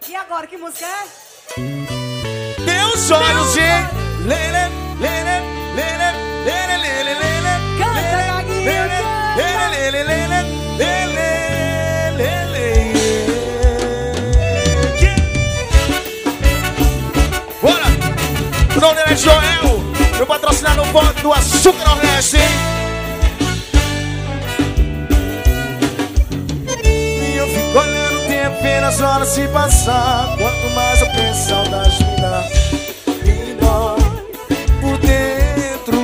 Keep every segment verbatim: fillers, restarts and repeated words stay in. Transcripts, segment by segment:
E agora, que música é? Meus olhos de lele, lele, lele, lele, lele, lele. Canta, Gaguinho, lele, lele, lele, lele, lele. Bora! O nome dele é Joel, meu patrocinador forte do Açúcar Nordeste, hein? E eu fico olhando o tempo, vendo as horas se passar. Quanto mais eu penso, saudade me dá. Me dói por dentro.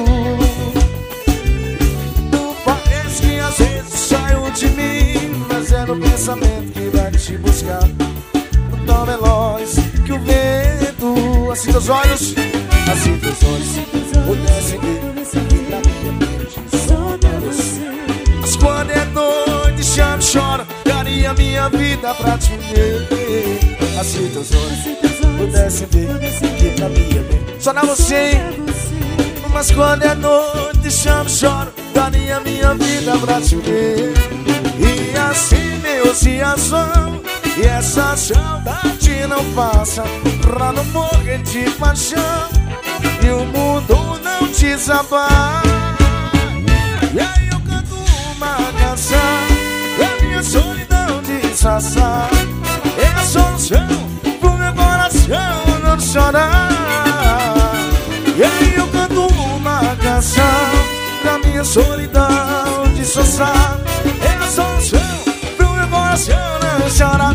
Não parece que às vezes saiu de mim, mas é no pensamento que vai te buscar. Tão veloz que o vento. Assim teus olhos, assim teus olhos pudessem ver que na minha mente só pra você. Mas quando é noite, chama e chora, daria minha vida pra te ver. Assim teus olhos pudessem ver que na minha mente só na você. Mas quando é noite, chama e chora, daria minha vida pra te ver. E assim meus dias vão, e essa saudade não passa, pra não morrer de paixão e o mundo não desabar. E aí eu canto uma canção pra minha solidão disfarçar. É a solução pro meu coração não chorar. E aí eu canto uma canção pra minha solidão disfarçar. É a solução pro meu coração não chorar.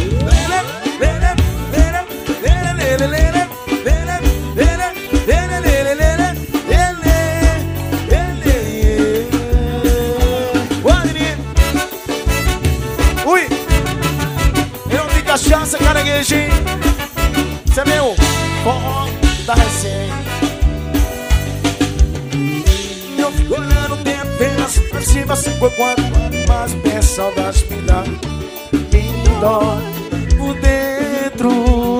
Ui, eu não vi cachaça, caranguejinho. Cê é meu forró da recém. Eu fico olhando o tempo, vendo as expressivas assim por quanto mais penso, saudade me dá. Me dói por dentro.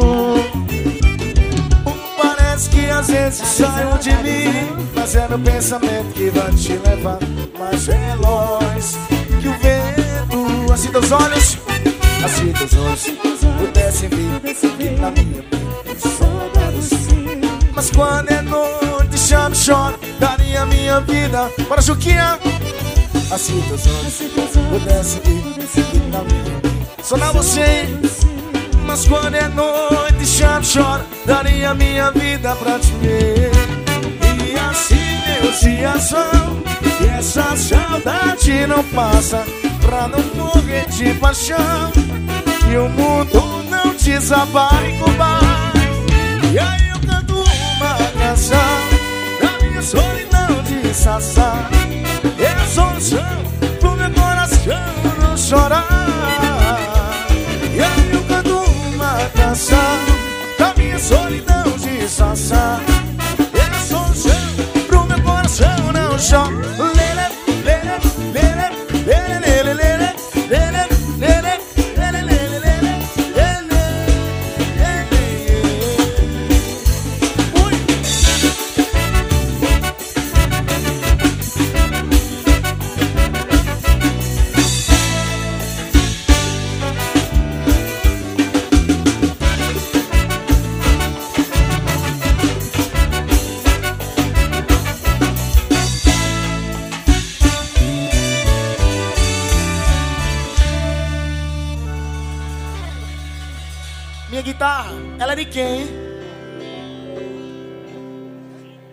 Parece que às vezes saiu de mim, mas é meu pensamento que vai te levar mais veloz que o vento. Assim teus olhos, assim teus olhos pudessem ver que na minha mente só pra você. Mas quando é noite, chama e chora, daria minha vida para Juquinha. Assim teus olhos pudessem ver que na minha mente só na você. Mas quando é noite, chama e chora, daria minha vida pra te ver. E assim meus dias vão, e essa saudade não passa, pra não morrer de paixão e o mundo não desabar em combate. E aí eu canto uma canção da minha solidão disfarçar. É a solução pro meu coração não chorar. E aí eu canto uma canção da minha solidão disfarçar. É a solução pro meu coração não chorar. Minha guitarra, ela é de quem?